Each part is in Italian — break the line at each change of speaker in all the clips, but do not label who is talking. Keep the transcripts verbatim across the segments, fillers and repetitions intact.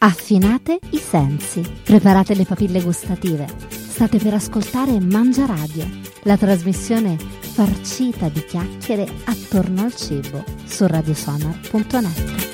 Affinate i sensi, preparate le papille gustative. State per ascoltare Mangia Radio, la trasmissione farcita di chiacchiere attorno al cibo su radiosonar punto net.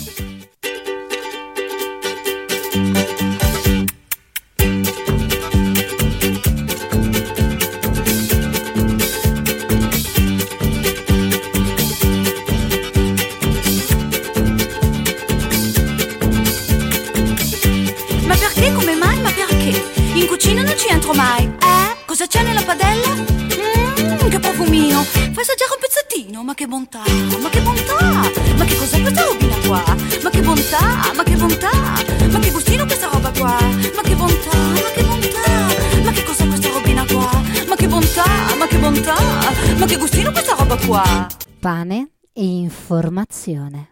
Mai, eh? Cosa c'è nella padella? Mmm, che profumino! Fai assaggiare un pezzettino, ma che bontà, ma che bontà! Ma che cos'è questa robina qua? Ma che bontà, ma che bontà! Ma che gustino questa roba qua? Ma che bontà, ma che bontà! Ma che cos'è questa robina qua? Ma che bontà, ma che bontà! Ma che gustino questa roba qua?
Pane e informazione.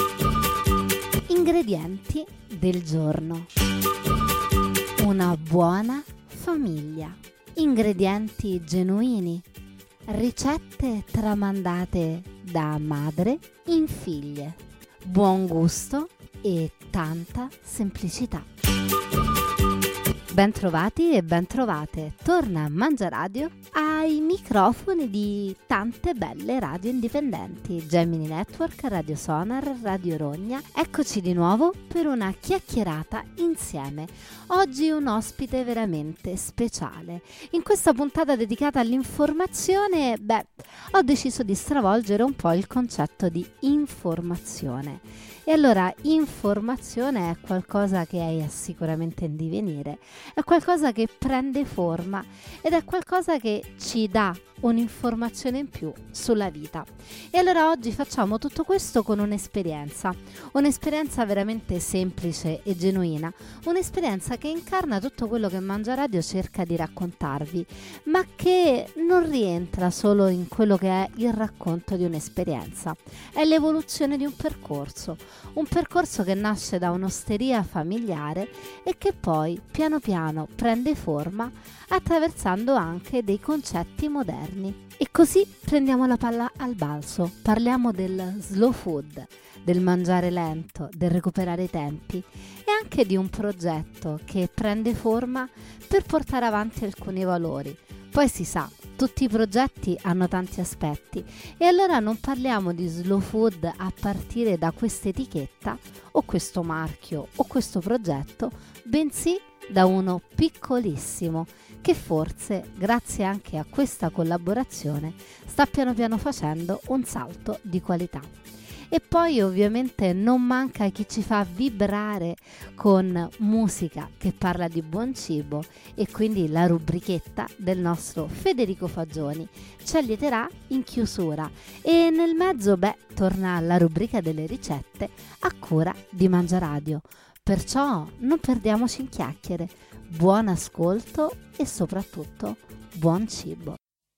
Ingredienti del giorno. Una buona famiglia, ingredienti genuini, ricette tramandate da madre in figlie, buon gusto e tanta semplicità. Ben trovati e ben trovate, torna a Mangia Radio ai microfoni di tante belle radio indipendenti, Gemini Network, Radio Sonar, Radio Rogna. Eccoci di nuovo per una chiacchierata insieme. Oggi un ospite veramente speciale. In questa puntata dedicata all'informazione, beh, ho deciso di stravolgere un po' il concetto di informazione. E allora, informazione è qualcosa che è sicuramente in divenire, è qualcosa che prende forma ed è qualcosa che ci dà un'informazione in più sulla vita. E allora oggi facciamo tutto questo con un'esperienza, un'esperienza veramente semplice e genuina, un'esperienza che incarna tutto quello che Mangia Radio cerca di raccontarvi, ma che non rientra solo in quello che è il racconto di un'esperienza, è l'evoluzione di un percorso, un percorso che nasce da un'osteria familiare e che poi piano piano prende forma attraversando anche dei concetti moderni. E così prendiamo la palla al balzo, parliamo del slow food, del mangiare lento, del recuperare i tempi e anche di un progetto che prende forma per portare avanti alcuni valori. Poi si sa, tutti i progetti hanno tanti aspetti e allora non parliamo di slow food a partire da questa etichetta o questo marchio o questo progetto, bensì da uno piccolissimo che forse, grazie anche a questa collaborazione, sta piano piano facendo un salto di qualità. E poi ovviamente non manca chi ci fa vibrare con musica che parla di buon cibo e quindi la rubrichetta del nostro Federico Fagioni ci allieterà in chiusura e nel mezzo, beh, torna la rubrica delle ricette a cura di Mangia Radio. Perciò non perdiamoci in chiacchiere, buon ascolto e soprattutto buon cibo.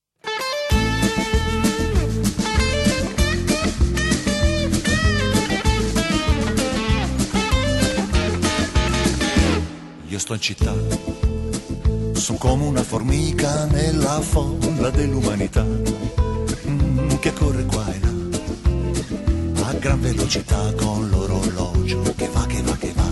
Io sto in città, sono come una formica nella folla dell'umanità, mm, che corre qua e là, a gran velocità con l'orologio che va, che va, che va.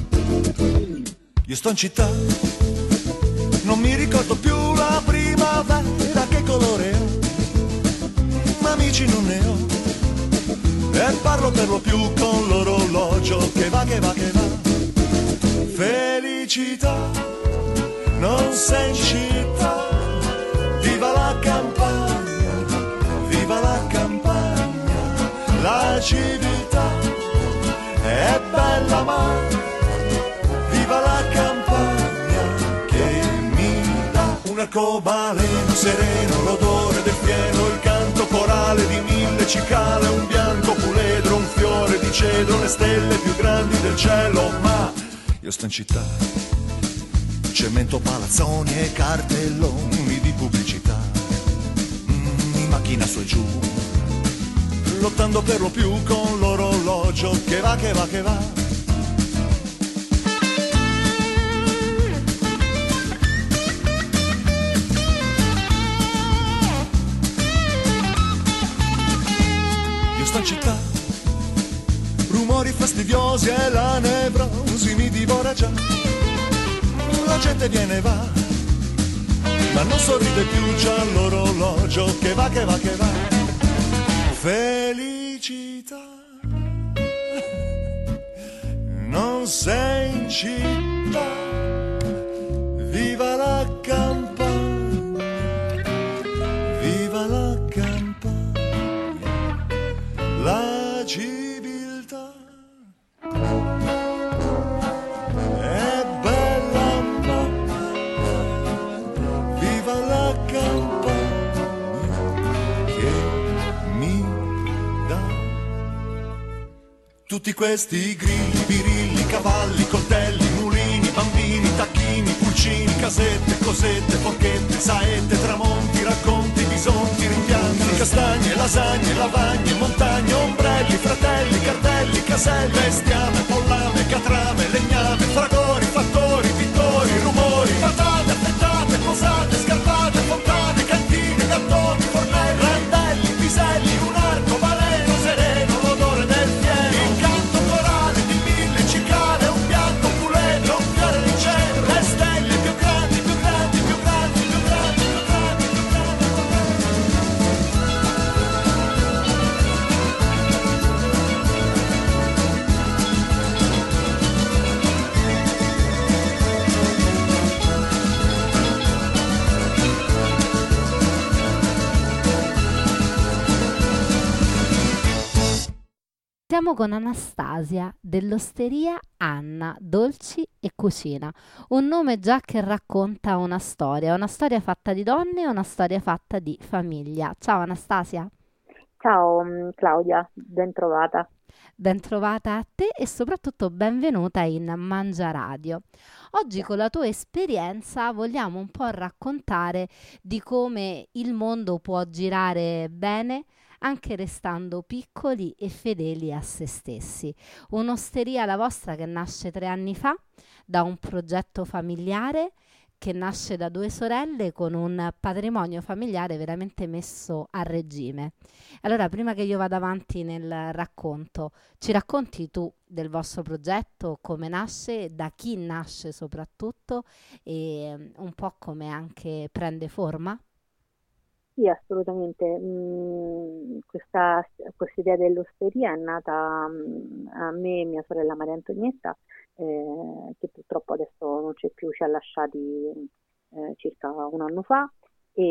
Io sto in città, non mi ricordo più la primavera che colore ha, ma amici non ne ho, e parlo per lo più con l'orologio che va, che va, che va. Felicità, non sei in città, viva la campagna, viva la campagna, la civiltà è bella ma viva la campagna che mi dà un arcobaleno sereno, l'odore del fieno, il canto corale di mille cicale, un bianco puledro, un fiore di cedro, le stelle più grandi del cielo, ma io sto in città, cemento, palazzoni e cartelloni di pubblicità, mm, in macchina su e giù, lottando per lo più con l'orologio che va, che va, che va. Io sto in città, rumore umori fastidiosi e la nevrosi mi divora già. La gente viene e va, ma non sorride più, c'è l'orologio che va, che va, che va. Felicità, non sei in città, viva la campagna, viva la campagna, la civiltà. È bella mamma, viva la campagna che mi dà tutti questi grilli, birilli, cavalli, coltelli, mulini, bambini, tacchini, pulcini, casette, cosette, forchette, saette, tramonti, racconti, bisonti, rimpianti, castagne, lasagne, lavagne, montagne, ombrelli, fratelli, cartelli, caselle, bestiame, pollame, catrame, legname, fragori, fattori, pittori, rumori, patate, affettate, posate, scarpate, fontane, cantine, gattoni, fornelli, randelli, piselli, un arco, baleno, sereno, l'odore del fieno, il canto corale di mille cicale, un pianto puledro, un fiore di cielo, le stelle più grandi, più grandi, più grandi, più grandi, più grandi, più grandi, più grandi.
Siamo con Anastasia dell'osteria Anna Dolci e Cucina, un nome già che racconta una storia, una storia fatta di donne e una storia fatta di famiglia. Ciao Anastasia,
Ciao mm, Claudia, ben trovata.
ben trovata a te e soprattutto benvenuta in Mangia Radio. Oggi con la tua esperienza vogliamo un po' raccontare di come il mondo può girare bene anche restando piccoli e fedeli a se stessi. Un'osteria, la vostra, che nasce tre anni fa da un progetto familiare che nasce da due sorelle con un patrimonio familiare veramente messo a regime. Allora, prima che io vada avanti nel racconto, ci racconti tu del vostro progetto, come nasce, da chi nasce soprattutto e mm, un po' come anche prende forma?
Sì, assolutamente. Mm, questa, questa idea dell'osteria è nata mm, a me e mia sorella Maria Antonietta, eh, che purtroppo adesso non c'è più, ci ha lasciati eh, circa un anno fa e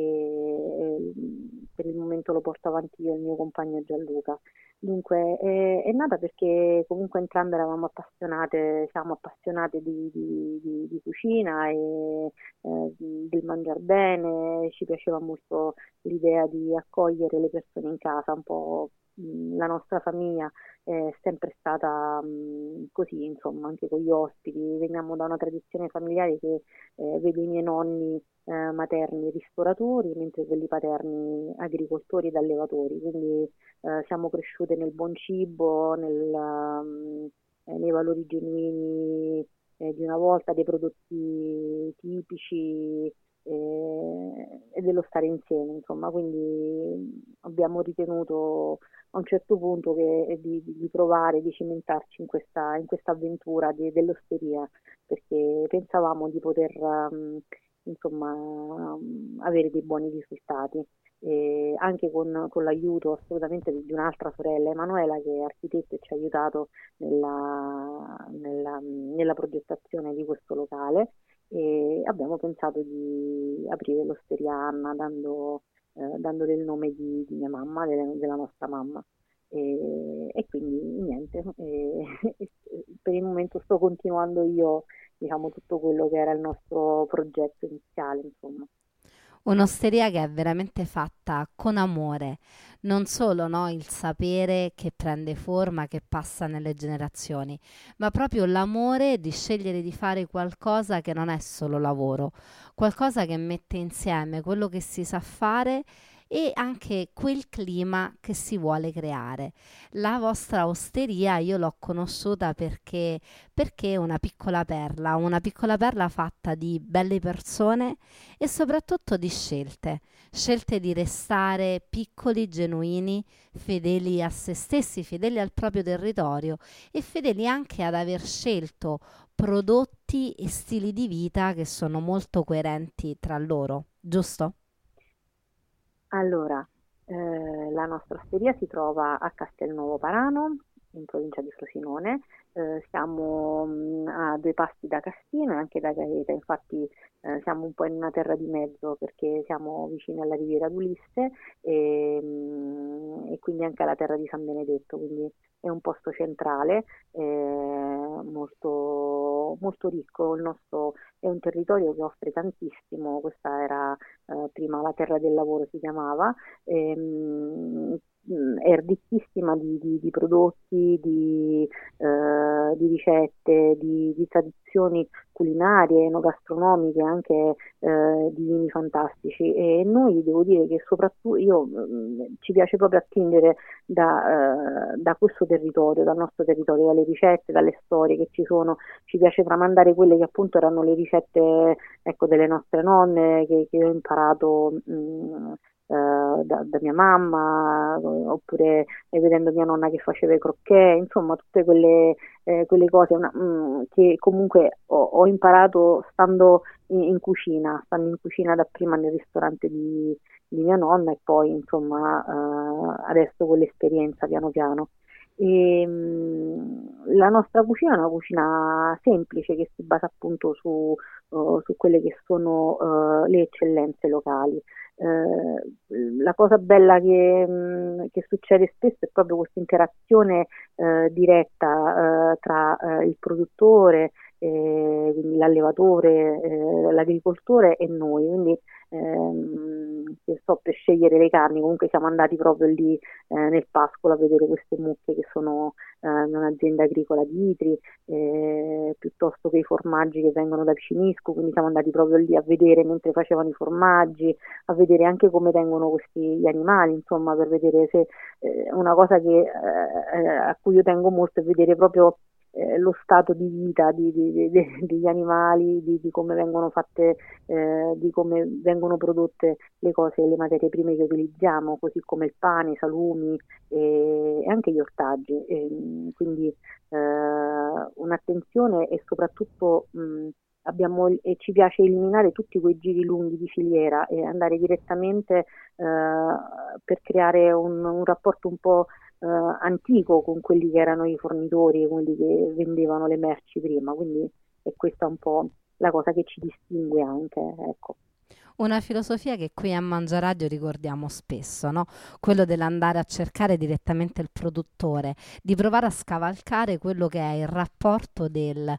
eh, per il momento lo porto avanti io e il mio compagno Gianluca. Dunque, è, è nata perché comunque entrambe eravamo appassionate, siamo appassionate di, di- di- di cucina e eh, del mangiare bene, ci piaceva molto l'idea di accogliere le persone in casa, un po' mh, la nostra famiglia è sempre stata mh, così, insomma, anche con gli ospiti. Veniamo da una tradizione familiare che eh, vede i miei nonni eh, materni ristoratori, mentre quelli paterni agricoltori ed allevatori, quindi eh, siamo cresciute nel buon cibo, nel, um, eh, nei valori genuini eh, di una volta, dei prodotti tipici eh, e dello stare insieme, insomma, quindi abbiamo ritenuto a un certo punto che, di, di provare, di cimentarci in questa, in questa avventura di- dell'osteria, perché pensavamo di poter um, insomma, um, avere dei buoni risultati. E anche con, con l'aiuto assolutamente di un'altra sorella, Emanuela, che è architetto e ci ha aiutato nella, nella- nella progettazione di questo locale, e abbiamo pensato di aprire l'Osteria Anna dando, eh, dandole il nome di, di mia mamma, delle- della nostra mamma. E, e quindi niente, e- e per il momento sto continuando io, diciamo, tutto quello che era il nostro progetto iniziale, insomma.
Un'osteria che è veramente fatta con amore, non solo no, il sapere che prende forma, che passa nelle generazioni, ma proprio l'amore di scegliere di fare qualcosa che non è solo lavoro, qualcosa che mette insieme quello che si sa fare e anche quel clima che si vuole creare. La vostra osteria io l'ho conosciuta perché, perché è una piccola perla, una piccola perla fatta di belle persone e soprattutto di scelte, scelte di restare piccoli, genuini, fedeli a se stessi, fedeli al proprio territorio e fedeli anche ad aver scelto prodotti e stili di vita che sono molto coerenti tra loro, giusto?
Allora, eh, la nostra osteria si trova a Castelnuovo Parano, in provincia di Frosinone. Eh, siamo mh, a due passi da Cassino e anche da Gaeta, infatti eh, siamo un po' in una terra di mezzo perché siamo vicini alla Riviera d'Ulisse e, mh, e quindi anche alla terra di San Benedetto, quindi è un posto centrale, eh, molto, molto ricco. Il nostro è un territorio che offre tantissimo, questa era eh, prima la terra del lavoro si chiamava, ehm, mh, è ricchissima di, di- di prodotti, di, eh, di ricette, di, di tradizioni culinarie, enogastronomiche, anche eh, di vini fantastici. E noi devo dire che soprattutto io mh, ci piace proprio attingere da, eh, da questo territorio, dal nostro territorio, dalle ricette, dalle storie che ci sono. Ci piace tramandare quelle che appunto erano le ricette, ecco, delle nostre nonne che, che ho imparato mh, eh, da, da mia mamma, oppure eh, vedendo mia nonna che faceva i crocchè, insomma tutte quelle, eh, quelle cose una- mh, che comunque ho, ho imparato stando in, in cucina, stando in cucina dapprima nel ristorante di, di mia nonna e poi insomma eh, adesso con l'esperienza piano piano. E, mh, la nostra cucina è una cucina semplice che si basa appunto su, eh, su quelle che sono eh, le eccellenze locali. Eh, la cosa bella che, mh, che succede spesso è proprio questa interazione eh, diretta eh, tra eh, il produttore, eh, quindi l'allevatore, eh, l'agricoltore e noi. Quindi ehm, che so, per scegliere le carni, comunque siamo andati proprio lì eh, nel pascolo a vedere queste mucche che sono eh, in un'azienda agricola di Itri, eh, piuttosto che i formaggi che vengono da Picinisco, quindi siamo andati proprio lì a vedere mentre facevano i formaggi, a vedere anche come tengono questi gli animali, insomma, per vedere se eh, una cosa che, eh, a cui io tengo molto è vedere proprio eh, lo stato di vita di- di- di- di- degli animali, di, di come vengono fatte, eh, di come vengono prodotte le cose, le materie prime che utilizziamo, così come il pane, i salumi e, e anche gli ortaggi. E, quindi eh, un'attenzione e soprattutto mh, abbiamo, e ci piace eliminare tutti quei giri lunghi di filiera e andare direttamente eh, per creare un, un rapporto un po' eh, antico con quelli che erano i fornitori, quelli che vendevano le merci prima, quindi è questa un po' la cosa che ci distingue anche, ecco.
Una filosofia che qui a Mangiaradio ricordiamo spesso, no? Quello dell'andare a cercare direttamente il produttore, di provare a scavalcare quello che è il rapporto del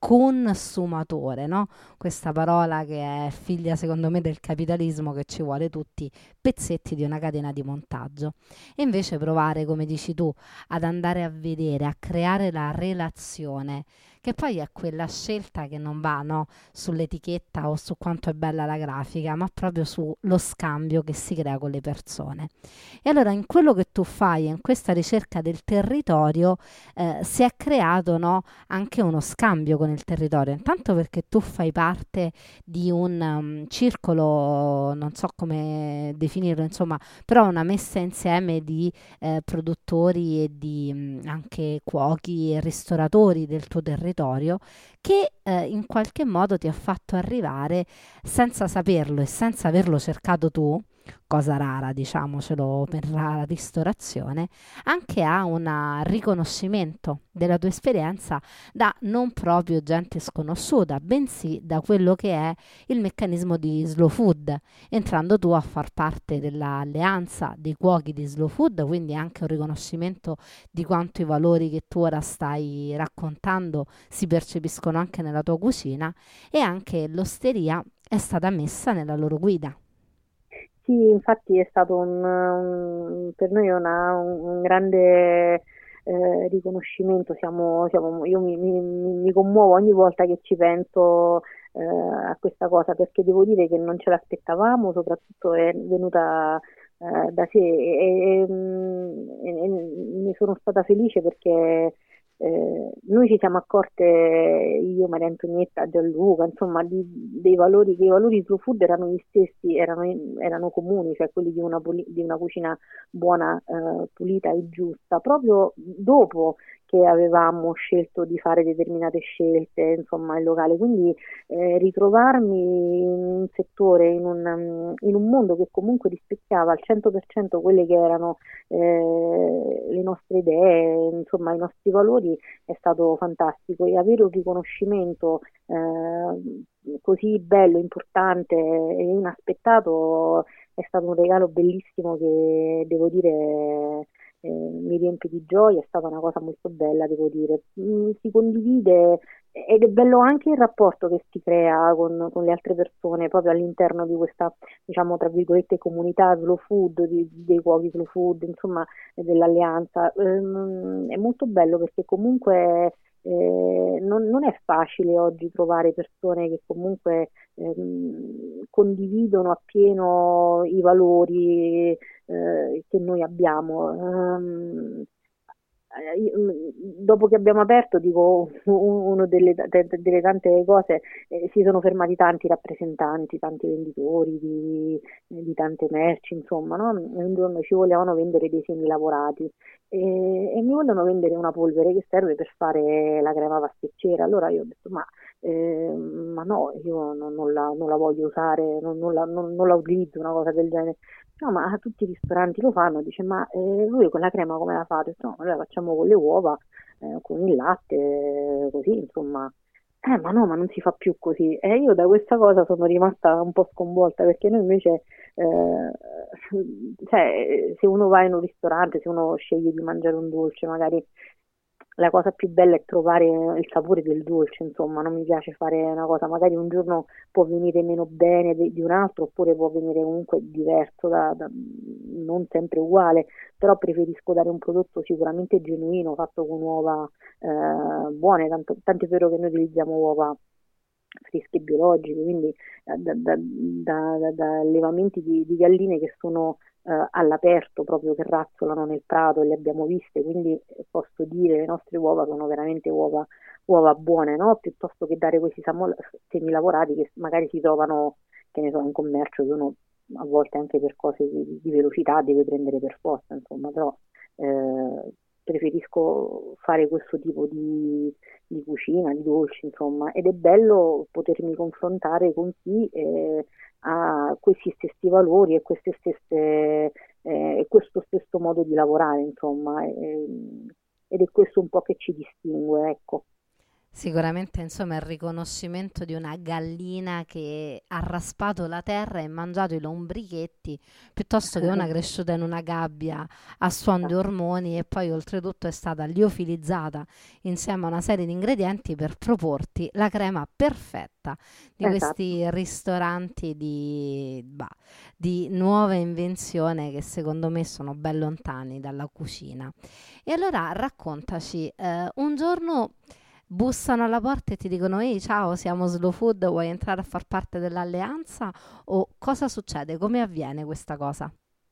consumatore, no? Questa parola che è figlia, secondo me, del capitalismo, che ci vuole tutti pezzetti di una catena di montaggio. E invece provare, come dici tu, ad andare a vedere, a creare la relazione, che poi è quella scelta che non va, no? Sull'etichetta o su quanto è bella la grafica, ma proprio sullo scambio che si crea con le persone. E allora in quello che tu fai, in questa ricerca del territorio, eh, si è creato, no, anche uno scambio con il territorio. Intanto perché tu fai parte di un um, circolo, non so come definirlo, insomma, però una messa insieme di eh, produttori e di mh, anche cuochi e ristoratori del tuo territorio che eh, in qualche modo ti ha fatto arrivare senza saperlo e senza averlo cercato tu, cosa rara, diciamocelo, per la ristorazione, anche a un riconoscimento della tua esperienza da non proprio gente sconosciuta, bensì da quello che è il meccanismo di Slow Food, entrando tu a far parte dell'alleanza dei cuochi di Slow Food, quindi anche un riconoscimento di quanto i valori che tu ora stai raccontando si percepiscono anche nella tua cucina e anche l'osteria è stata messa nella loro guida.
Sì, infatti è stato un, un- per noi una- un, un grande eh, riconoscimento. Siamo, siamo- io mi, mi- mi- mi commuovo ogni volta che ci penso eh, a questa cosa perché devo dire che non ce l'aspettavamo, soprattutto è venuta eh, da sé e, e, mm, e- e ne sono stata felice perché eh, noi ci siamo accorte, io, Maria Antonietta, Gianluca, insomma, di- dei valori, che i valori di Slow Food erano gli stessi, erano, erano comuni, cioè quelli di una, puli- di una cucina buona, eh, pulita e giusta, proprio dopo che avevamo scelto di fare determinate scelte, insomma, il locale. Quindi eh, ritrovarmi in un settore, in un, in un mondo che comunque rispecchiava al cento per cento quelle che erano eh, le nostre idee, insomma, i nostri valori, è stato fantastico. E avere un riconoscimento eh, così bello, importante e inaspettato è stato un regalo bellissimo che devo dire eh, mi riempie di gioia, è stata una cosa molto bella, devo dire. Mm, si condivide ed è bello anche il rapporto che si crea con, con le altre persone proprio all'interno di questa, diciamo, tra virgolette, comunità slow food, di- dei cuochi slow food, insomma, e dell'alleanza. Ehm, è molto bello perché comunque eh, non, non è facile oggi trovare persone che comunque ehm, condividono appieno i valori eh, che noi abbiamo. Ehm, eh, io, mm, dopo che abbiamo aperto, dico, una delle, de- delle tante cose, eh, si sono fermati tanti rappresentanti, tanti venditori di, di tante merci, insomma, no? E un giorno ci volevano vendere dei semi lavorati e, e mi vogliono vendere una polvere che serve per fare la crema pasticcera. Allora io ho detto, ma, eh, ma no, io non, non la, non la voglio usare, non, non la, non- non la utilizzo, una cosa del genere. No, ma tutti i ristoranti lo fanno, dice, ma eh, voi con la crema come la fate? Ho detto, no, noi la facciamo con le uova, eh, con il latte, eh, così, insomma. Eh, ma no, ma non si fa più così. E io da questa cosa sono rimasta un po' sconvolta, perché noi invece, eh, cioè, se uno va in un ristorante, se uno sceglie di mangiare un dolce, magari la cosa più bella è trovare il sapore del dolce, insomma, non mi piace fare una cosa, magari un giorno può venire meno bene di, di un altro, oppure può venire comunque diverso, da- da- non sempre uguale, però preferisco dare un prodotto sicuramente genuino, fatto con uova eh, buone, tanto, tanto è vero che noi utilizziamo uova fresche e biologiche, quindi eh, da, da- da- da- da allevamenti di, di galline che sono eh, all'aperto, proprio che razzolano nel prato, e le abbiamo viste, quindi eh, posso dire le nostre uova sono veramente uova, uova buone, no? Piuttosto che dare questi samo- semi lavorati che magari si trovano, che ne so, in commercio, che uno a volte anche per cose di, di velocità deve prendere per forza, insomma, però eh, preferisco fare questo tipo di, di cucina, di dolci, insomma, ed è bello potermi confrontare con chi eh, ha questi stessi valori e queste stesse, eh, e questo stesso modo di lavorare, insomma, e- ed è questo un po' che ci distingue, ecco.
Sicuramente, insomma, il riconoscimento di una gallina che ha raspato la terra e mangiato i lombrichetti piuttosto che una cresciuta in una gabbia a suon di ormoni e poi oltretutto è stata liofilizzata insieme a una serie di ingredienti per proporti la crema perfetta di
Esatto.
questi ristoranti di, bah, di nuova invenzione che secondo me sono ben lontani dalla cucina. E allora raccontaci, eh, un giorno bussano alla porta e ti dicono: ehi, ciao, siamo Slow Food, vuoi entrare a far parte dell'alleanza? O cosa succede? Come avviene questa cosa?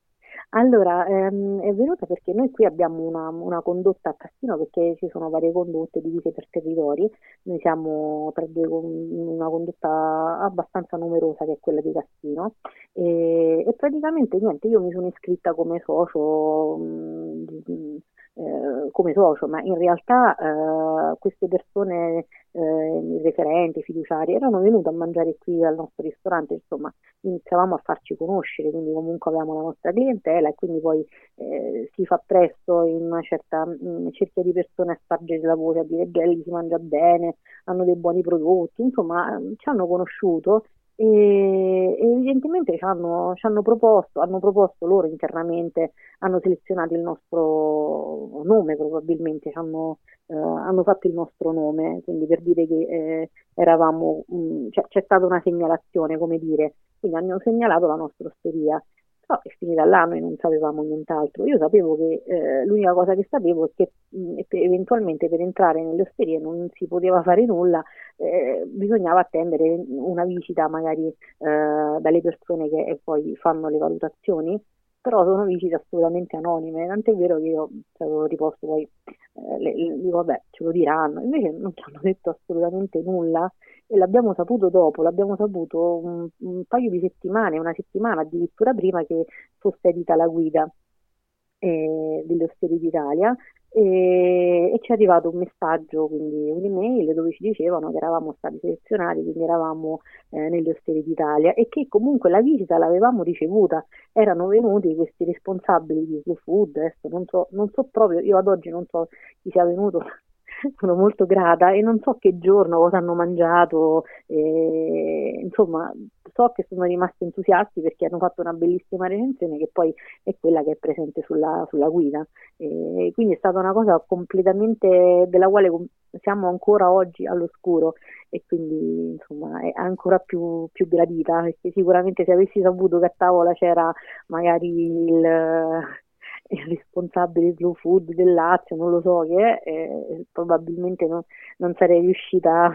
Allora, ehm, è venuta perché noi qui abbiamo una, una condotta a Cassino, perché ci sono varie condotte divise per territori. Noi siamo tra due, con- una condotta abbastanza numerosa che è quella di Cassino e, e praticamente niente, io mi sono iscritta come socio, mh, di- eh, come socio, ma in realtà eh, queste persone, eh, i referenti, i fiduciari, erano venute a mangiare qui al nostro ristorante, insomma iniziavamo a farci conoscere, quindi comunque avevamo la nostra clientela e quindi poi eh, si fa presto in una certa mh, cerchia di persone a spargere la voce, a dire Gelli si mangia bene, hanno dei buoni prodotti, insomma mh, ci hanno conosciuto e, e evidentemente ci hanno, ci hanno proposto, hanno proposto loro internamente, hanno selezionato il nostro nome probabilmente, ci hanno, eh, hanno fatto il nostro nome, quindi per dire che eh, eravamo, mh, c'è c'è stata una segnalazione, come dire, quindi hanno segnalato la nostra osteria. Però è finita l'anno e non sapevamo nient'altro. Io sapevo che eh, l'unica cosa che sapevo è che mh, e per- eventualmente per entrare nelle osterie non si poteva fare nulla, eh, bisognava attendere una visita magari eh, dalle persone che eh, poi fanno le valutazioni però sono visite assolutamente anonime, tant'è vero che io ci avevo riposto poi, eh, le- le- dico vabbè, ce lo diranno, invece non ci hanno detto assolutamente nulla e l'abbiamo saputo dopo, l'abbiamo saputo un, un paio di settimane, una settimana addirittura prima che fosse edita la guida eh, delle Osterie d'Italia e, e ci è arrivato un messaggio, quindi un'email dove ci dicevano che eravamo stati selezionati, quindi eravamo eh, nelle Osterie d'Italia e che comunque la visita l'avevamo ricevuta, erano venuti questi responsabili di Slow Food, adesso non so, non so proprio, io ad oggi non so chi sia venuto, sono molto grata e non so che giorno, cosa hanno mangiato, eh, insomma, so che sono rimasti entusiasti perché hanno fatto una bellissima recensione che poi è quella che è presente sulla, sulla guida. E quindi è stata una cosa completamente della quale com- siamo ancora oggi all'oscuro e quindi insomma è ancora più, più gradita perché sicuramente se avessi saputo che a tavola c'era magari il, il responsabile slow food del Lazio, non lo so che è, eh, probabilmente non, non sarei riuscita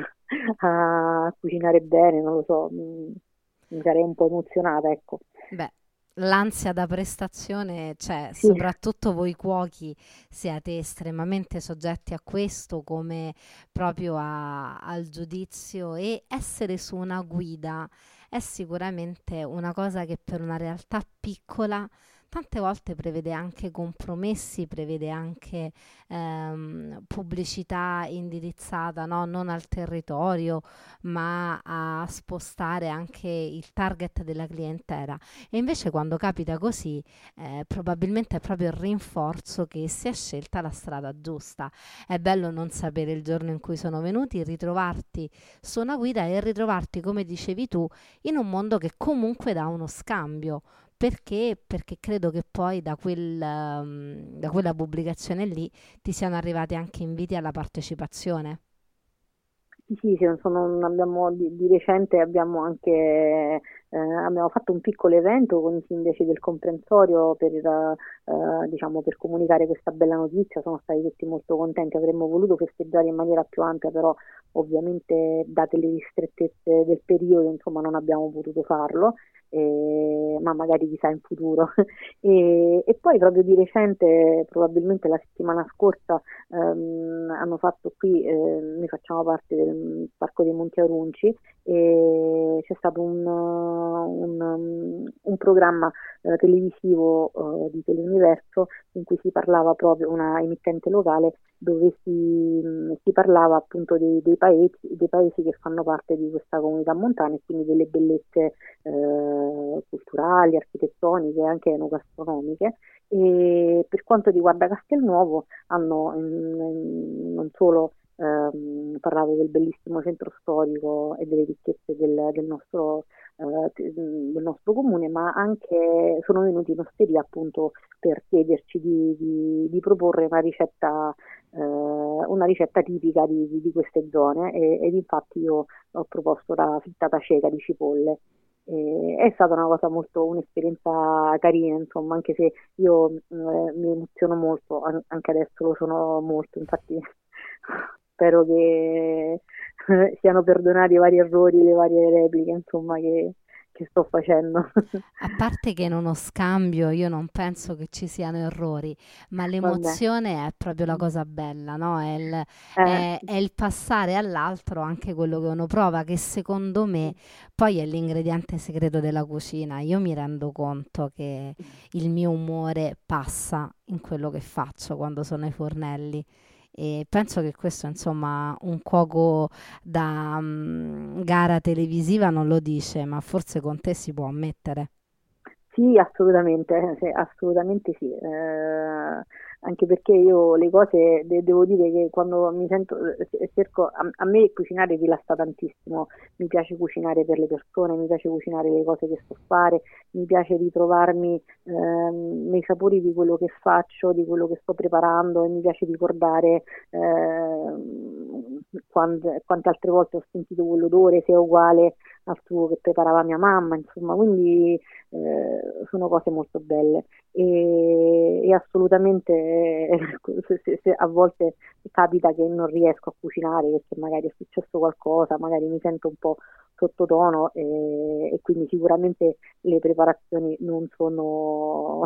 a cucinare bene, non lo so, mi, mi sarei un po' emozionata, ecco.
Beh, l'ansia da prestazione c'è,
Sì,
soprattutto voi cuochi siete estremamente soggetti a questo, come proprio a- al giudizio, e essere su una guida è sicuramente una cosa che per una realtà piccola tante volte prevede anche compromessi, prevede anche ehm, pubblicità indirizzata, no? Non al territorio, ma a spostare anche il target della clientela. E invece quando capita così, eh, probabilmente è proprio il rinforzo che si è scelta la strada giusta. È bello non sapere il giorno in cui sono venuti, ritrovarti su una guida e ritrovarti, come dicevi tu, in un mondo che comunque dà uno scambio. Perché? Perché credo che poi da, quel, ehm, da quella pubblicazione lì ti siano arrivati anche inviti alla partecipazione.
sì, sì, sì, sono- abbiamo, di, di recente abbiamo anche eh, abbiamo fatto un piccolo evento con i sindaci del comprensorio per, eh, diciamo, per comunicare questa bella notizia, sono stati tutti molto contenti, avremmo voluto festeggiare in maniera più ampia, però ovviamente date le ristrettezze del periodo, insomma, non abbiamo potuto farlo, eh, ma magari chissà in futuro. E, e poi proprio di recente, probabilmente la settimana scorsa, ehm, hanno fatto qui, eh, noi facciamo parte del Parco dei Monti Aurunci e c'è stato un, un, um, un programma eh, televisivo eh, di Teleuniverso in cui si parlava proprio, una emittente locale, dove si, mh, si parlava appunto dei, dei paesi, dei paesi che fanno parte di questa comunità montana e quindi delle bellezze eh, culturali, architettoniche e anche enogastronomiche. E per quanto riguarda Castelnuovo, hanno mm, non solo ehm, parlato del bellissimo centro storico e delle ricchezze del, del nostro, eh, t- del nostro comune, ma anche sono venuti in osteria appunto per chiederci di, di- di proporre una ricetta, eh, una ricetta tipica di, di- di queste zone e- ed infatti io ho proposto la frittata cieca di cipolle. E è stata una cosa molto, un'esperienza carina, insomma, anche se io eh, mi emoziono molto, an- anche adesso lo sono molto, infatti spero che siano perdonati i vari errori, le varie repliche, insomma, che, che sto facendo.
A parte che in uno scambio io non penso che ci siano errori, ma
Vabbè.
l'emozione è proprio la cosa bella, no? È il,
Eh,
è- è il passare all'altro anche quello che uno prova, che secondo me poi è l'ingrediente segreto della cucina. Io mi rendo conto che il mio umore passa in quello che faccio quando sono ai fornelli. E penso che questo, insomma, un cuoco da mm, gara televisiva non lo dice, ma forse con te si può ammettere.
Sì, assolutamente, sì, assolutamente sì. Eh, anche perché io le cose de- devo dire che quando mi sento, eh, cerco, a, a me cucinare rilassa tantissimo, mi piace cucinare per le persone, mi piace cucinare le cose che so fare, mi piace ritrovarmi ehm, nei sapori di quello che faccio, di quello che sto preparando e mi piace ricordare ehm, quando- quante altre volte ho sentito quell'odore, se è uguale al sugo che preparava mia mamma, insomma, quindi eh, sono cose molto belle e, e assolutamente eh, se, se- se a volte capita che non riesco a cucinare perché magari è successo qualcosa, magari mi sento un po' sottotono e, e quindi sicuramente le preparazioni non sono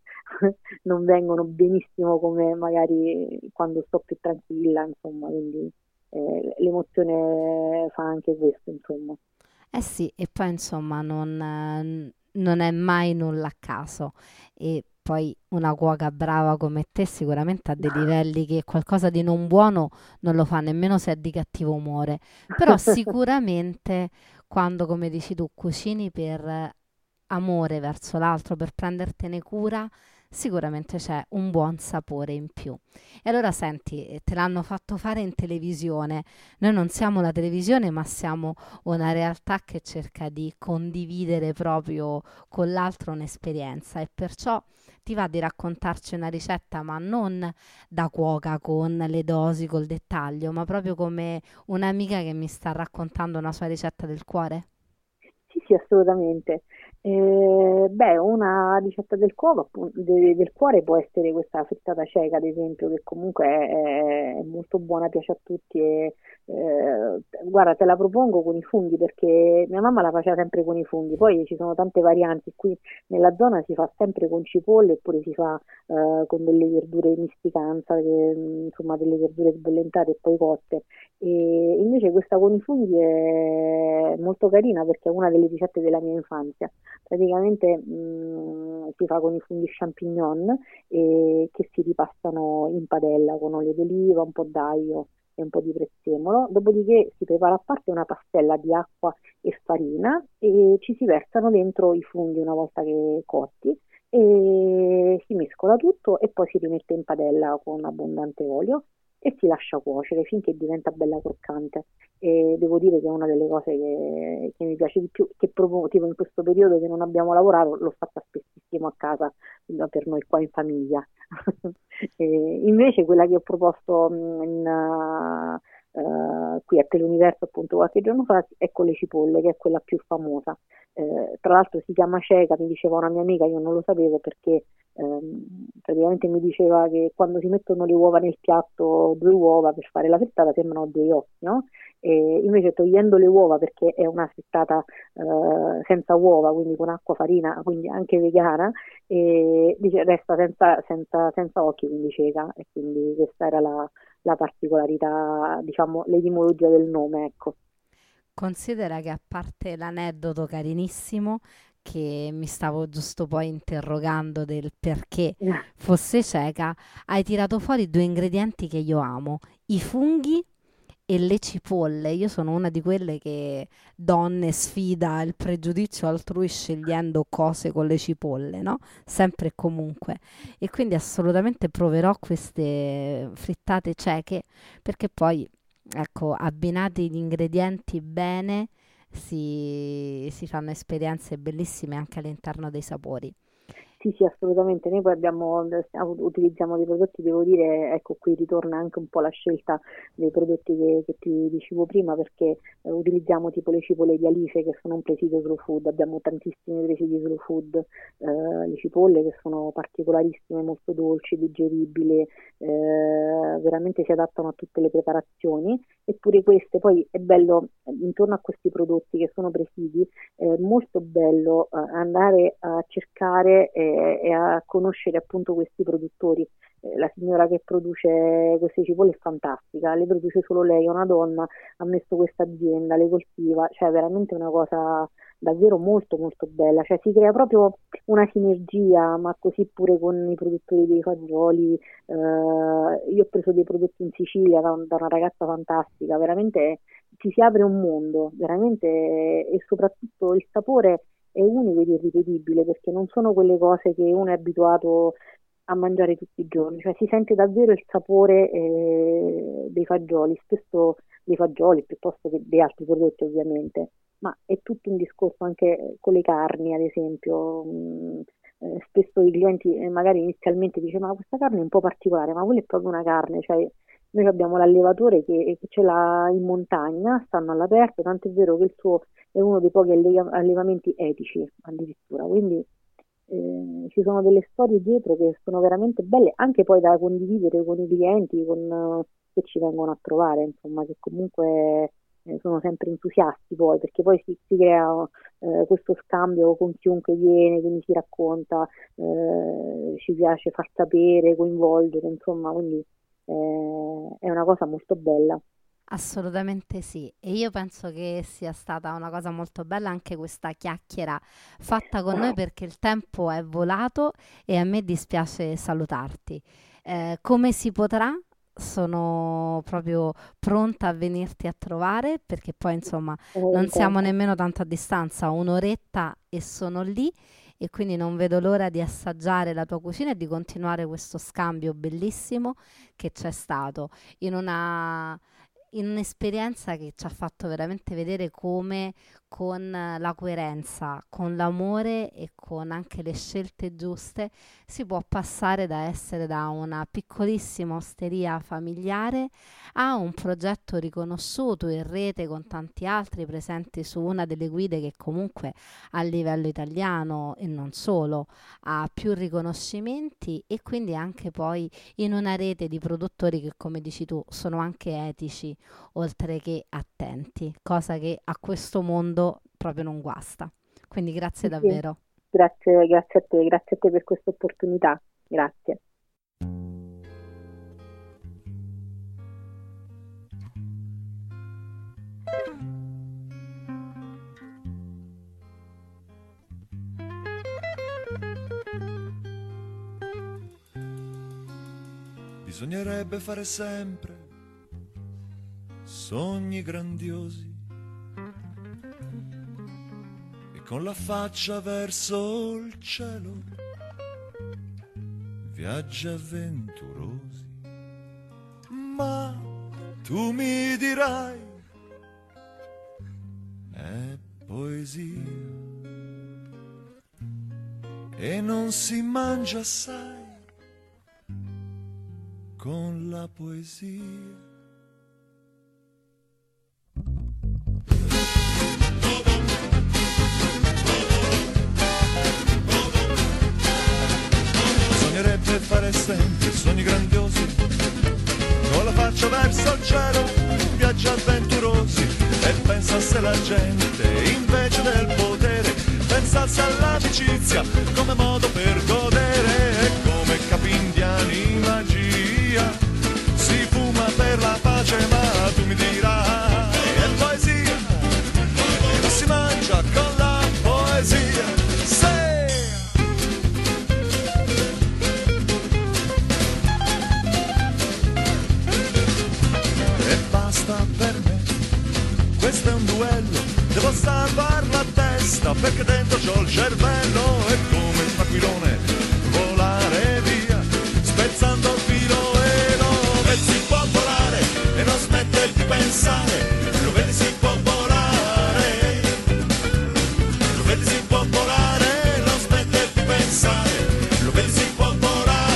non vengono benissimo come magari quando sto più tranquilla, insomma, quindi eh, l'emozione fa anche questo, insomma.
Eh sì, e poi insomma non, eh, non è mai nulla a caso. E poi una cuoca brava come te sicuramente ha dei livelli che qualcosa di non buono non lo fa nemmeno se è di cattivo umore. Però sicuramente quando, come dici tu, cucini per eh, amore verso l'altro, per prendertene cura, sicuramente c'è un buon sapore in più. E allora senti, eh, te l'hanno fatto fare in televisione. Noi non siamo la televisione, ma siamo una realtà che cerca di condividere proprio con l'altro un'esperienza e perciò ti va di raccontarci una ricetta, ma non da cuoca con le dosi, col dettaglio, ma proprio come un'amica che mi sta raccontando una sua ricetta del cuore?
Sì, sì, assolutamente. Eh, beh, una ricetta del cuoco, appun- de- del cuore può essere questa frittata cieca, ad esempio, che comunque è, è molto buona, piace a tutti. E, eh, guarda, te la propongo con i funghi perché mia mamma la faceva sempre con i funghi, poi ci sono tante varianti. Qui nella zona si fa sempre con cipolle oppure si fa eh, con delle verdure in misticanza, che, insomma, delle verdure sbollentate e poi cotte. E invece questa con i funghi è molto carina perché è una delle ricette della mia infanzia. Praticamente mh, si fa con i funghi champignon e che si ripassano in padella con olio d'oliva, un po' d'aglio e un po' di prezzemolo. Dopodiché si prepara a parte una pastella di acqua e farina e ci si versano dentro i funghi una volta che cotti e si mescola tutto e poi si rimette in padella con abbondante olio e si lascia cuocere finché diventa bella croccante. E devo dire che è una delle cose che, che mi piace di più, che proprio tipo in questo periodo che non abbiamo lavorato, l'ho fatta spessissimo a casa eh, per noi qua in famiglia. E invece quella che ho proposto mh, in, uh, uh, qui a Teleuniverso appunto qualche giorno fa è con le cipolle, che è quella più famosa. Eh, tra l'altro si chiama cieca, mi diceva una mia amica, io non lo sapevo perché ehm, praticamente mi diceva che quando si mettono le uova nel piatto, due uova per fare la frittata sembrano due occhi, no? E invece togliendo le uova perché è una frittata eh, senza uova, quindi con acqua, farina, quindi anche vegana, e dice, resta senza, senza, senza occhi, quindi cieca, e quindi questa era la, la particolarità, diciamo, l'etimologia del nome, ecco.
Considera che a parte l'aneddoto carinissimo, che mi stavo giusto poi interrogando del perché fosse cieca, hai tirato fuori due ingredienti che io amo, i funghi e le cipolle. Io sono una di quelle che donne sfida il pregiudizio altrui scegliendo cose con le cipolle, no? Sempre e comunque. E quindi assolutamente proverò queste frittate cieche perché poi, ecco, abbinati gli ingredienti bene, si, si fanno esperienze bellissime anche all'interno dei sapori.
Sì, sì, assolutamente. Noi poi abbiamo, stiamo- utilizziamo dei prodotti, devo dire, ecco, qui ritorna anche un po' la scelta dei prodotti che, che ti dicevo prima, perché eh, utilizziamo tipo le cipolle di Alice che sono un presidio slow food, abbiamo tantissimi presidi slow food, eh, le cipolle che sono particolarissime, molto dolci, digeribili, eh, veramente si adattano a tutte le preparazioni, eppure queste, poi è bello, eh, intorno a questi prodotti che sono presidi, è molto bello eh, andare a cercare eh, e a conoscere appunto questi produttori. Eh, la signora che produce queste cipolle è fantastica, le produce solo lei, è una donna, ha messo questa azienda, le coltiva, cioè è veramente una cosa davvero molto molto bella, cioè si crea proprio una sinergia, ma così pure con i produttori dei fagioli. Eh, io ho preso dei prodotti in Sicilia da, da una ragazza fantastica, veramente ci si apre un mondo, veramente, e soprattutto il sapore è unico ed irripetibile perché non sono quelle cose che uno è abituato a mangiare tutti i giorni, cioè si sente davvero il sapore eh, dei fagioli, spesso dei fagioli piuttosto che di altri prodotti ovviamente, ma è tutto un discorso anche con le carni, ad esempio. mh, eh, spesso i clienti eh, magari inizialmente dicono ma questa carne è un po' particolare, ma quella è proprio una carne, cioè noi abbiamo l'allevatore che, che ce l'ha in montagna, stanno all'aperto, tanto è vero che il suo è uno dei pochi allega- allevamenti etici addirittura, quindi eh, ci sono delle storie dietro che sono veramente belle, anche poi da condividere con i clienti, con, eh, che ci vengono a trovare, insomma, che comunque eh, sono sempre entusiasti poi, perché poi si, si crea eh, questo scambio con chiunque viene, quindi si racconta, eh, ci piace far sapere, coinvolgere, insomma, quindi eh, è una cosa molto bella.
Assolutamente sì, e io penso che sia stata una cosa molto bella anche questa chiacchiera fatta con noi perché il tempo è volato e a me dispiace salutarti. Eh, come si potrà? Sono proprio pronta a venirti a trovare perché poi insomma
Sono
non siamo
contenta.
nemmeno tanto a distanza, un'oretta e sono lì e quindi non vedo l'ora di assaggiare la tua cucina e di continuare questo scambio bellissimo che c'è stato in una in un'esperienza che ci ha fatto veramente vedere come con la coerenza, con l'amore e con anche le scelte giuste si può passare da essere da una piccolissima osteria familiare a un progetto riconosciuto in rete con tanti altri presenti su una delle guide che comunque a livello italiano e non solo ha più riconoscimenti e quindi anche poi in una rete di produttori che come dici tu sono anche etici oltre che attenti, cosa che a questo mondo proprio non guasta. Quindi grazie
Sì, sì.
davvero.
Grazie, grazie a te, grazie a te per questa opportunità. Grazie.
Bisognerebbe fare sempre sogni grandiosi e con la faccia verso il cielo viaggi avventurosi. Ma tu mi dirai è poesia e non si mangia assai con la poesia. Bisognerebbe fare sempre sogni grandiosi, con la faccia verso il cielo, viaggi avventurosi, e pensa se la gente invece del potere pensasse all'amicizia come modo per godere, e come capi indiani magia si fuma per la pace, ma tu mi dirai è poesia e non si mangia con la poesia. Se per me questo è un duello, devo salvar la testa perché dentro c'ho il cervello, e come il aquilone volare via spezzando il filo, e lo vedi si può volare e non smette di pensare, lo vedi si può volare, lo vedi si può volare e non smette di pensare, lo vedi si può volare.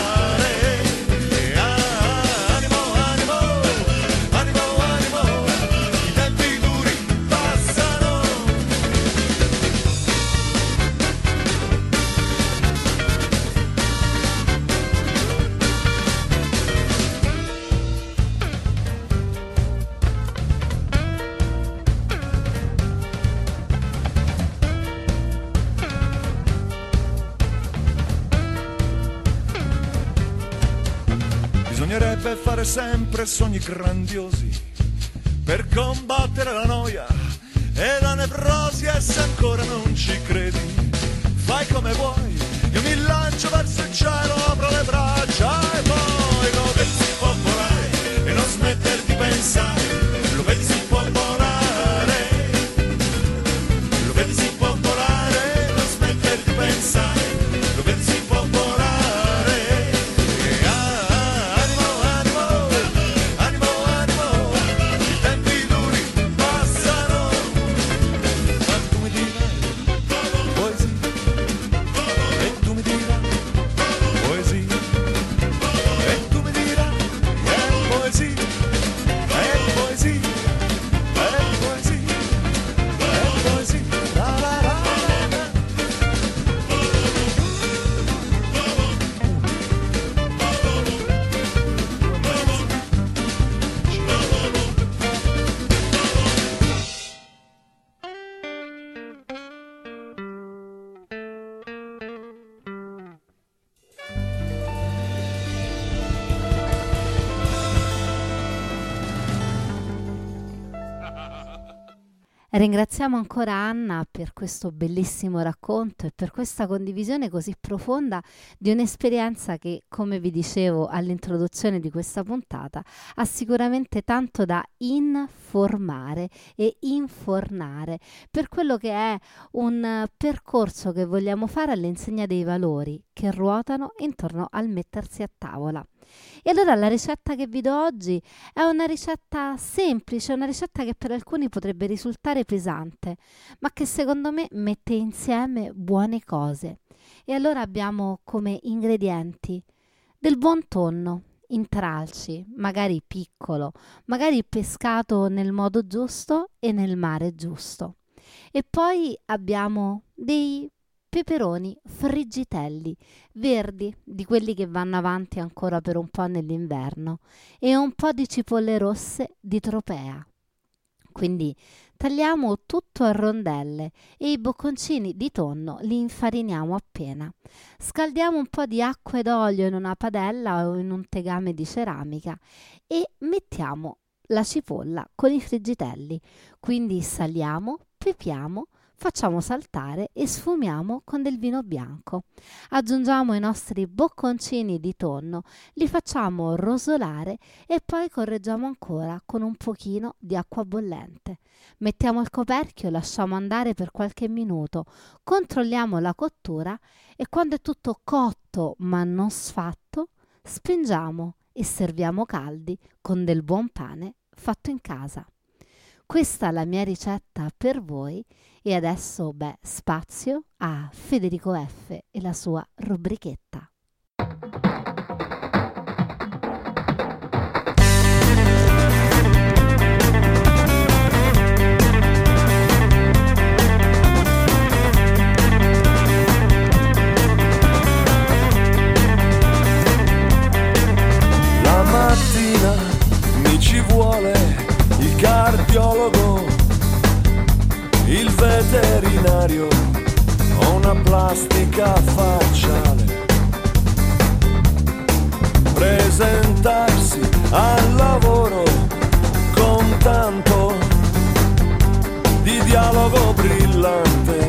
Bisognerebbe fare sempre sogni grandiosi per combattere la noia e la nevrosi, e se ancora non ci credi fai come vuoi, io mi lancio verso il cielo, apro le braccia e poi lo vedi si può volare e non smettere di pensare, lo vedi si può volare, lo vedi si può volare e non smettere di pensare, lo vedi si può volare. E
Ringraziamo ancora Anna per questo bellissimo racconto e per questa condivisione così profonda di un'esperienza che, come vi dicevo all'introduzione di questa puntata, ha sicuramente tanto da informare e infornare per quello che è un percorso che vogliamo fare all'insegna dei valori che ruotano intorno al mettersi a tavola. E allora la ricetta che vi do oggi è una ricetta semplice, una ricetta che per alcuni potrebbe risultare pesante, ma che secondo me mette insieme buone cose. E allora abbiamo come ingredienti del buon tonno in tralci, magari piccolo, magari pescato nel modo giusto e nel mare giusto. E poi abbiamo dei peperoni friggitelli, verdi, di quelli che vanno avanti ancora per un po' nell'inverno, e un po' di cipolle rosse di Tropea. Quindi tagliamo tutto a rondelle e i bocconcini di tonno li infariniamo appena. Scaldiamo un po' di acqua ed olio in una padella o in un tegame di ceramica e mettiamo la cipolla con i friggitelli. Quindi saliamo, pepiamo, facciamo saltare e sfumiamo con del vino bianco. Aggiungiamo i nostri bocconcini di tonno, li facciamo rosolare e poi correggiamo ancora con un pochino di acqua bollente. Mettiamo il coperchio, lasciamo andare per qualche minuto, controlliamo la cottura e quando è tutto cotto ma non sfatto, spingiamo e serviamo caldi con del buon pane fatto in casa. Questa è la mia ricetta per voi e adesso, beh, spazio a Federico F e la sua rubrichetta.
La mattina mi ci vuole il cardiologo, il veterinario, ho una plastica facciale. Presentarsi al lavoro con tanto di dialogo brillante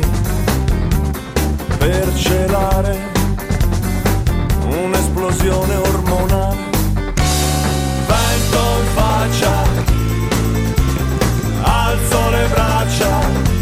per celare un'esplosione ormonale. Vento in faccia, alzo le braccia,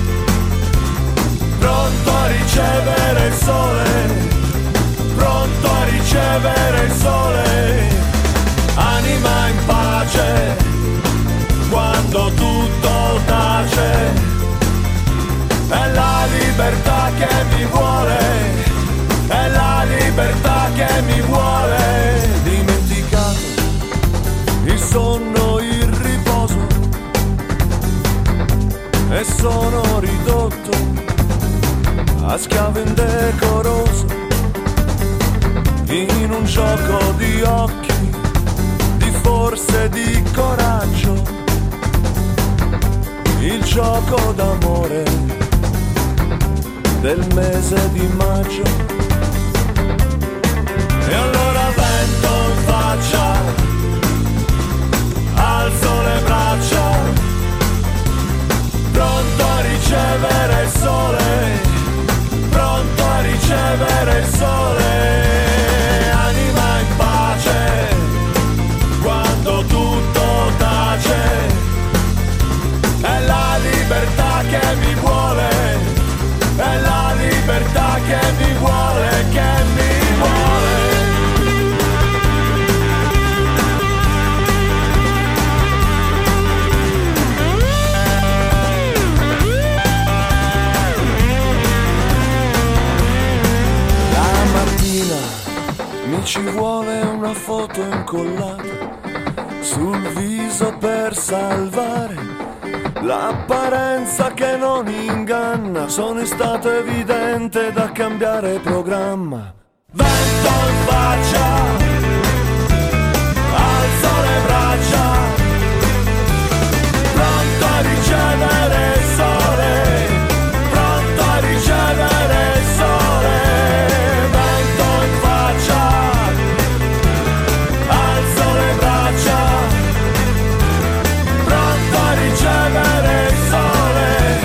pronto a ricevere il sole, pronto a ricevere il sole, anima in pace, quando tutto tace, è la libertà che mi vuole, è la libertà che mi vuole, dimenticato il sonno, il riposo, e sono ridotto a schiavo indecoroso in un gioco di occhi, di forze, di coraggio, il gioco d'amore del mese di maggio. E allora vento in faccia, alzo le braccia, pronto a ricevere il sole, pronto a ricevere il sole, anima in pace, quando tutto tace, è la libertà che mi vuole, è la libertà che mi vuole, che mi vuole. Mi ci vuole una foto incollata sul viso per salvare l'apparenza che non inganna. Sono in stato evidente da cambiare programma. Vento in faccia, alzo le braccia, pronto a ricevere il sole, pronto a ricevere il sole. Vento in faccia, alzo le braccia, pronto a ricevere il sole,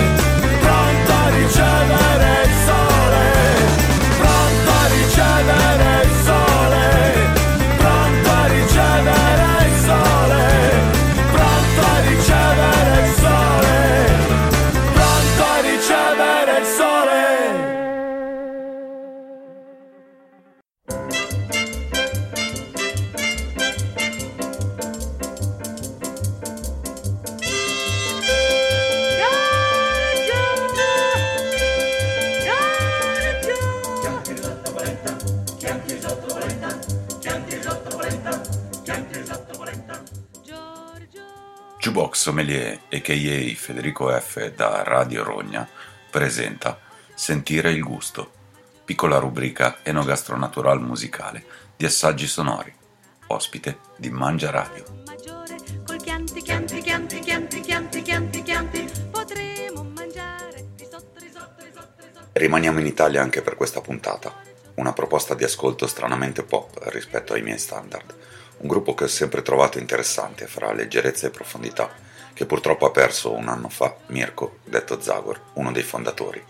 Jukebox Sommelier a k a. Federico F. da Radio Rogna presenta Sentire il gusto, piccola rubrica enogastronaturale musicale di assaggi sonori, ospite di Mangia Radio.
Col chianti, chianti, chianti, chianti, chianti, chianti, chianti, potremo mangiare risotto, risotto, risotto, risotto.
Rimaniamo in Italia anche per questa puntata, una proposta di ascolto stranamente pop rispetto ai miei standard. Un gruppo che ho sempre trovato interessante fra leggerezza e profondità, che purtroppo ha perso un anno fa Mirko, detto Zagor, uno dei fondatori.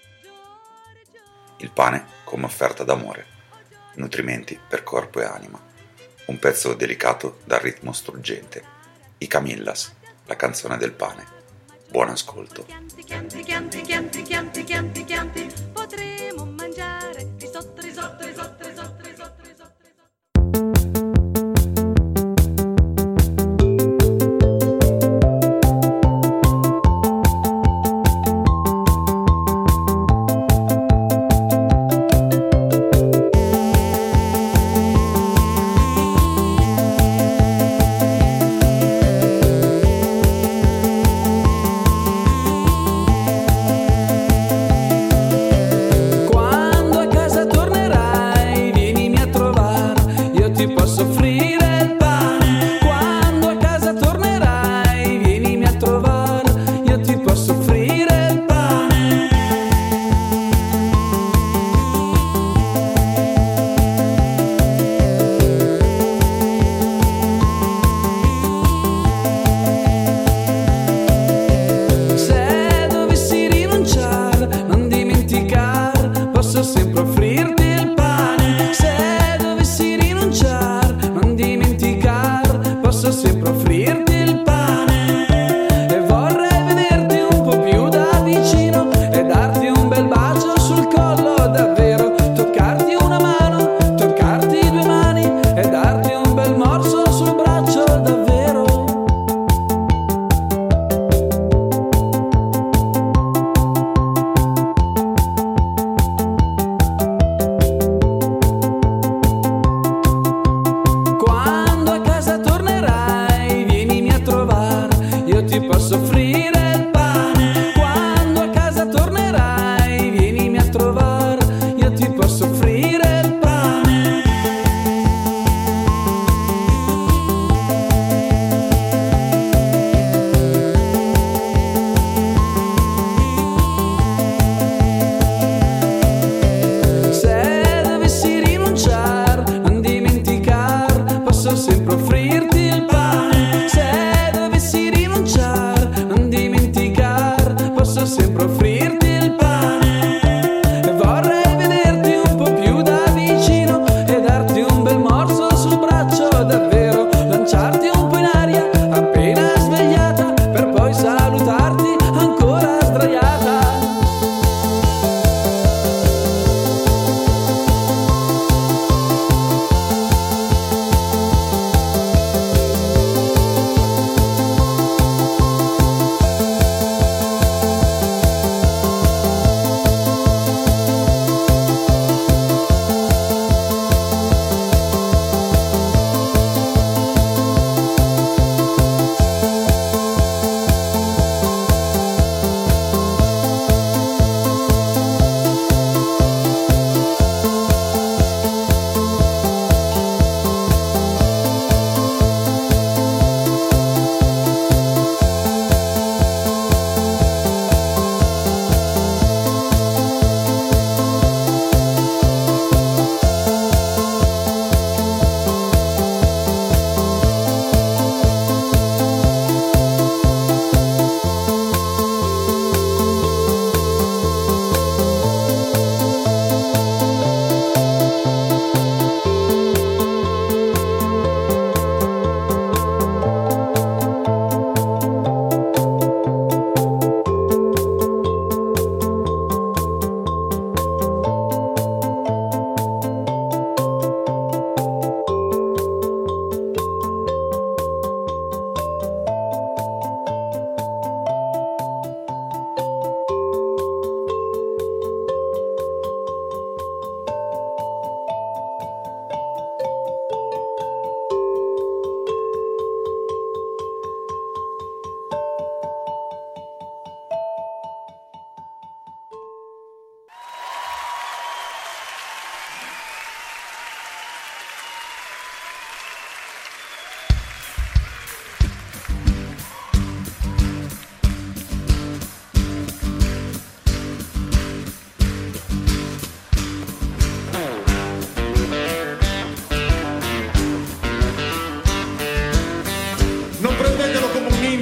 Il pane come offerta d'amore, nutrimenti per corpo e anima. Un pezzo delicato dal ritmo struggente. I Camillas, la canzone del pane. Buon ascolto.
Chianti, chianti, chianti, chianti, chianti, chianti, chianti, potremo mangiare risotto, risotto, risotto, risotto, risotto, risotto.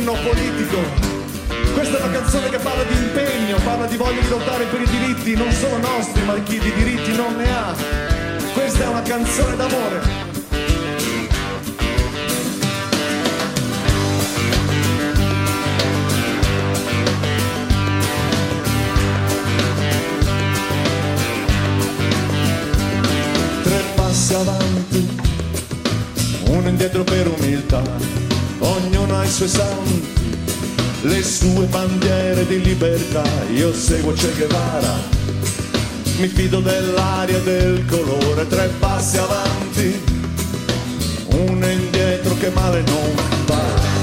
inno politico. Questa è una canzone che parla di impegno, parla di voglia di lottare per i diritti, non solo nostri, ma chi di diritti non ne ha. Questa è una canzone d'amore. Tre passi avanti, uno indietro per umiltà, ognuno ha i suoi santi, le sue bandiere di libertà. Io seguo Che Guevara, mi fido dell'aria e del colore. Tre passi avanti, uno indietro, che male non fa.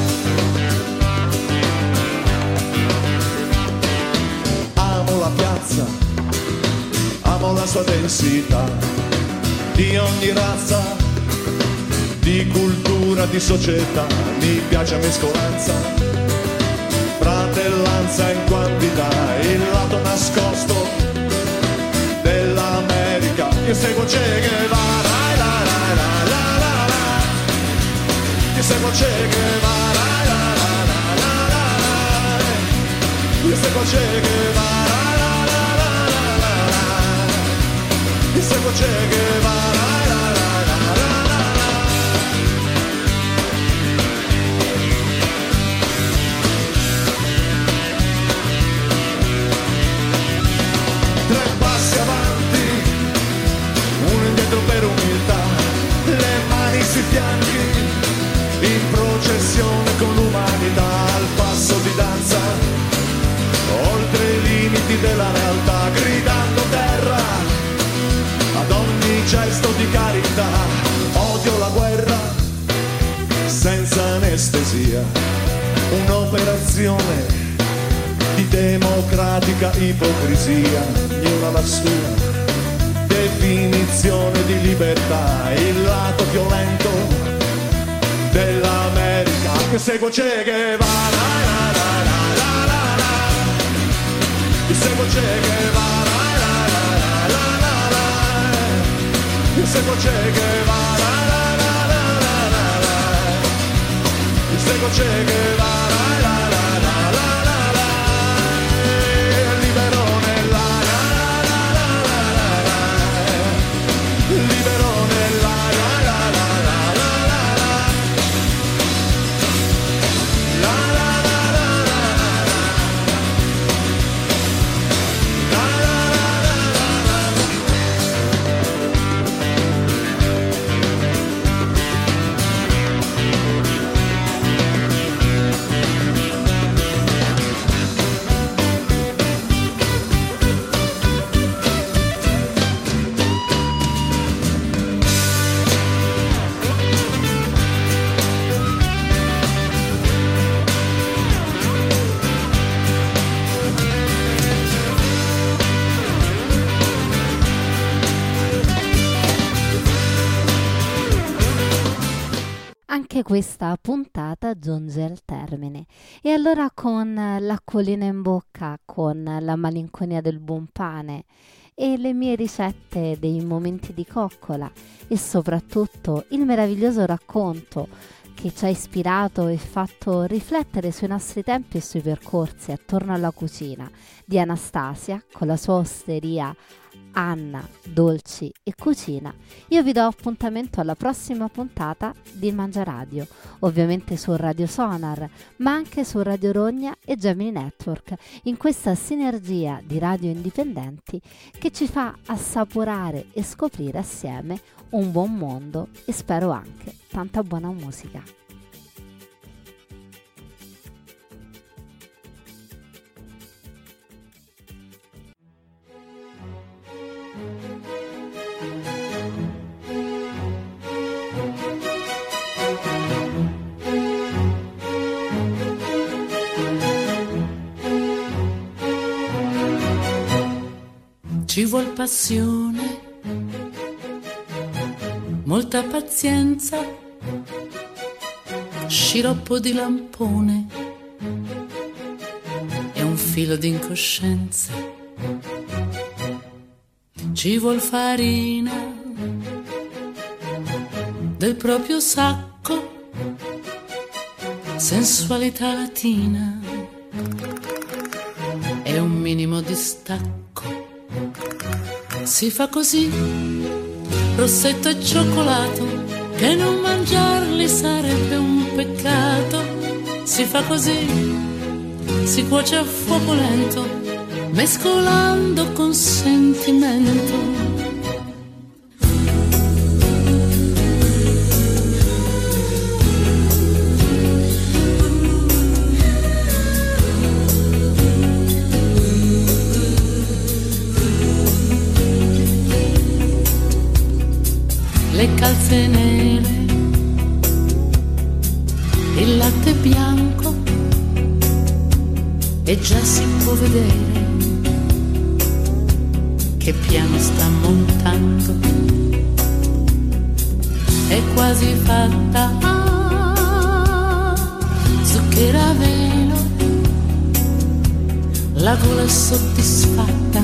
Amo la piazza, amo la sua densità, di ogni razza, di cultura, di società. Mi piace mescolanza, fratellanza in quantità, il lato nascosto dell'America. Io seguo Che Guevara, la la la la la la. Io seguo Che Guevara, la la la la la la. Io seguo Che Guevara, la la la la la la. Io seguo Che Guevara, la la la la la. Tre passi avanti, uno indietro per umiltà, le mani sui fianchi, in processione con l'umanità, al passo di danza, oltre i limiti della realtà, gridando terra ad ogni gesto di carità. Odio la guerra senza anestesia, un'operazione di democratica ipocrisia, ognuno ha la sua definizione di libertà, il lato violento dell'America. Che seguo Che Guevara, la la la la la la. Io seguo Che Guevara, la la la la la la. Io seguo Che Guevara, la la la la la la. Io seguo Che Guevara, la la la la la la. Libero nell'aria, la la la la la. Libero nell'aria, la la la la la la. La la la la la la. La la la la la.
Anche questa puntata giunge al termine e allora con l'acquolina in bocca, con la malinconia del buon pane e le mie ricette dei momenti di coccola e soprattutto il meraviglioso racconto che ci ha ispirato e fatto riflettere sui nostri tempi e sui percorsi attorno alla cucina di Anastasia con la sua osteria Anna, Dolci e Cucina, io vi do appuntamento alla prossima puntata di Mangiaradio, ovviamente su Radio Sonar, ma anche su Radio Rogna e Gemini Network, in questa sinergia di radio indipendenti che ci fa assaporare e scoprire assieme un buon mondo e spero anche tanta buona musica.
Ci vuol passione, molta pazienza, sciroppo di lampone e un filo di incoscienza. Ci vuol farina del proprio sacco, sensualità latina e un minimo di stacco. Si fa così, rossetto e cioccolato, che non mangiarli sarebbe un peccato. Si fa così, si cuoce a fuoco lento, mescolando con sentimento. Le calze nere, il latte bianco, e già si può vedere che piano sta montando. È quasi fatta, ah, zucchero a velo, la gola è soddisfatta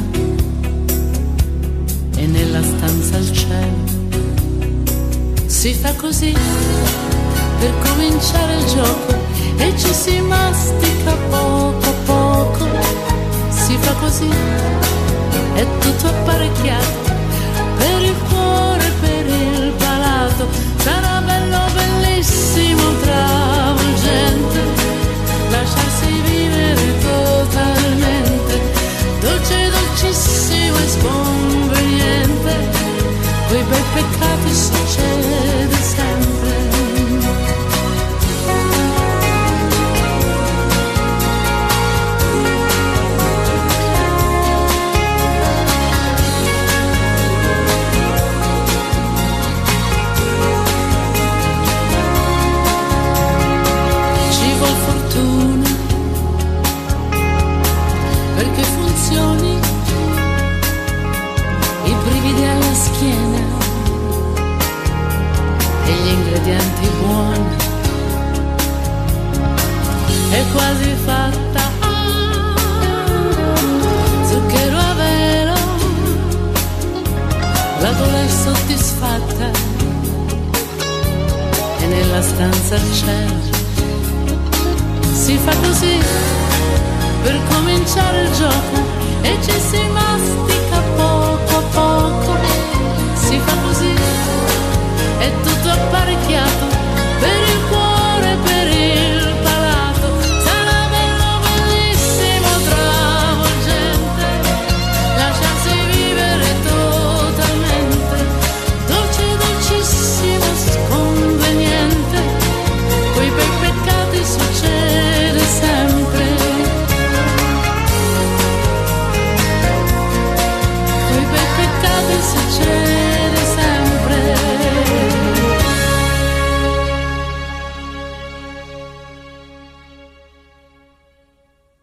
e nella stanza al cielo. Si fa così per cominciare il gioco e ci si mastica poco a poco. Si fa così, è tutto apparecchiato per il cuore e per il palato. Sarà bello, bellissimo, travolgente lasciarsi vivere totalmente, dolce, dolcissimo e sconveniente. Quei bei peccati succede sempre. Ci vuol fortuna perché funzioni, i brividi alla schiena e gli ingredienti buoni. È quasi fatta, ah, zucchero a velo, la gola è soddisfatta e nella stanza al cielo. Si fa così per cominciare il gioco e ci si mastica poco a poco. Si fa così, è tutto apparecchiato